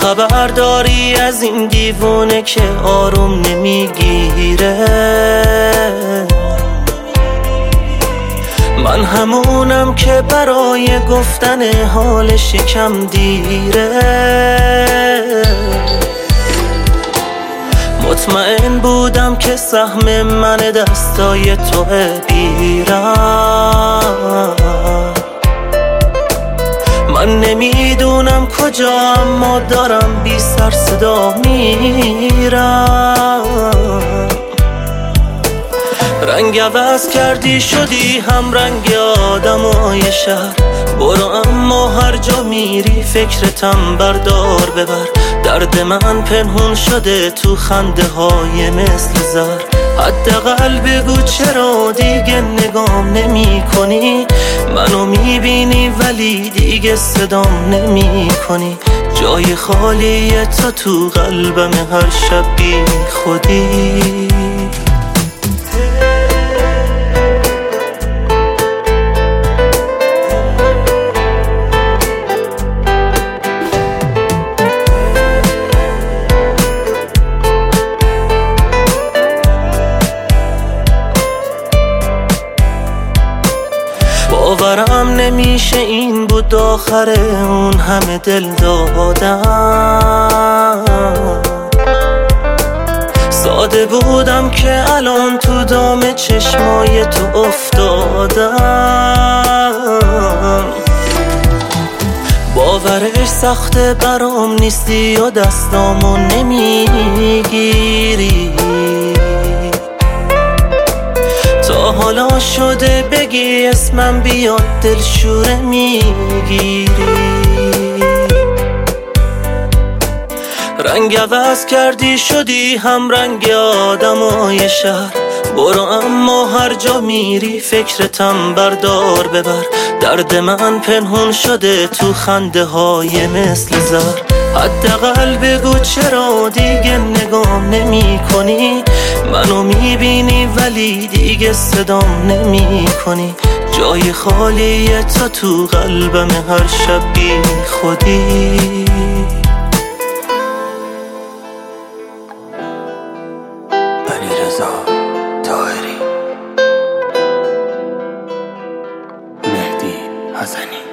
خبر داری از این دیوونه که آروم نمیگیره؟ من همونم که برای گفتن حالش یکم دیره. مطمئن بودم که سهم من دستای توه بیرم. من نمیدونم کجا اما دارم بی سر صدا میرم. رنگ عوض کردی شدی هم رنگ آدمای شهر. برو اما هر جا میری فکرتم بردار ببر. درد من پنهون شده تو خنده های مثل زر. حداقل بگو چرا دیگه نگام نمی کنی؟ منو میبینی ولی دیگه صدام نمی کنی. جای خالی تو قلبم هر شب بی خودی. باورم نمیشه این بود آخر اون همه دل دادم. ساده بودم که الان تو دام چشمای تو افتادم. باورش سخته برام نیستی و دستامو نمیگیری. تا حالا شده بگی اسمم بیاد دلشوره میگیری. رنگ عوض کردی شدی هم رنگ آدمای شهر. برو اما هر جا میری فکرتم بردار ببر. درد من پنهون شده تو خنده های مثل زر. حداقل بگو چرا دیگه نگام نمی کنی؟ منو میبینی ولی دیگه صدام نمی کنی. جای خالی تو قلبم هر شب بی خودی. علیرضا طاهری، مهدی حسنی.